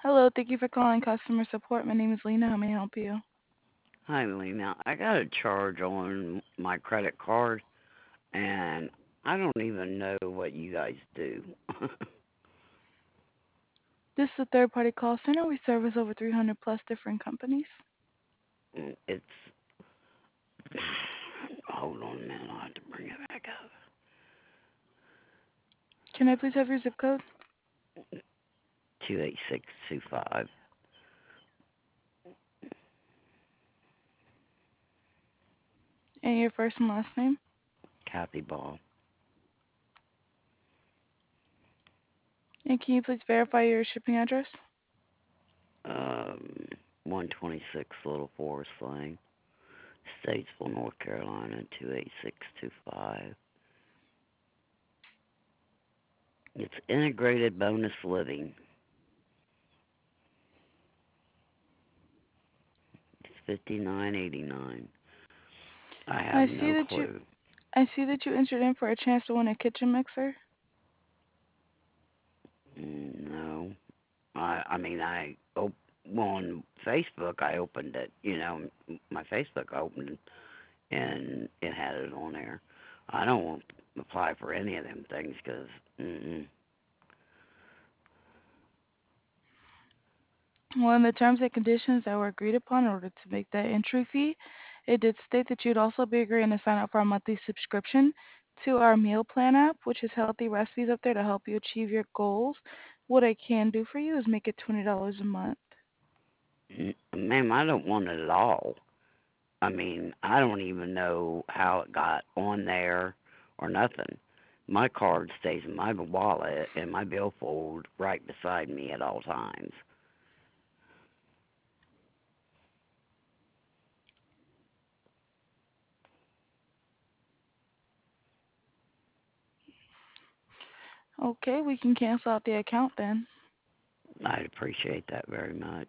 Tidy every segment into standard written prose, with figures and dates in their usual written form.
Hello, thank you for calling customer support. My name is Lena. How may I help you? Hi, Lee. Now, I got a charge on my credit card, and I don't even know what you guys do. This is a third-party call center. We service over 300 plus different companies. It's. Hold on a minute. I'll have to bring it back up. Can I please have your zip code 28625. and your first and last name? Kathy Ball. And can you please verify your shipping address? Um, 126 Little Forest Lane, Statesville, North Carolina, 28625. It's integrated bonus living. It's 5989. I have I see no that you clue. I see that you entered in for a chance to win a kitchen mixer. No. I mean, on Facebook, I opened it, my Facebook opened and it had it on there. I don't want to apply for any of them things because, Well, in the terms and conditions that were agreed upon in order to make that entry fee, it did state that you'd also be agreeing to sign up for a monthly subscription to our meal plan app, which has healthy recipes up there to help you achieve your goals. What I can do for you is make it $20 a month. ma'am, I don't want it at all. I mean, I don't even know how it got on there or nothing. My card stays in my wallet and my billfold right beside me at all times. Okay, we can cancel out the account then. I'd appreciate that very much.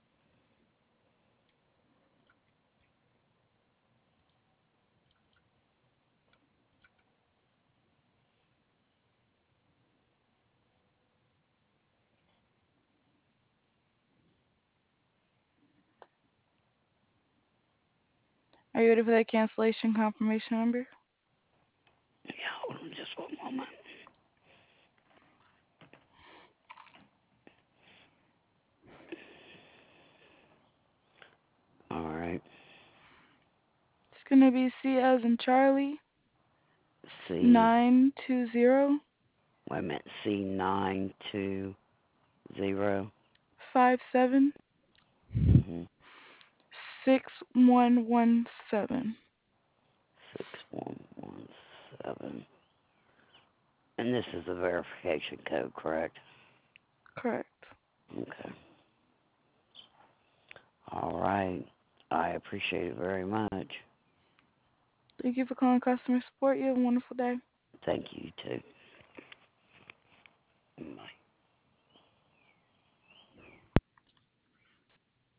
Are you ready for that cancellation confirmation number? Yeah, hold on just one moment. All right. It's gonna be C as in Charlie C, 920 wait a minute, C920. 57 Mhm. 6117. 6117. And this is the verification code, correct? Correct. Okay. All right. I appreciate it very much. Thank you for calling customer support. You have a wonderful day. Thank you too. Bye.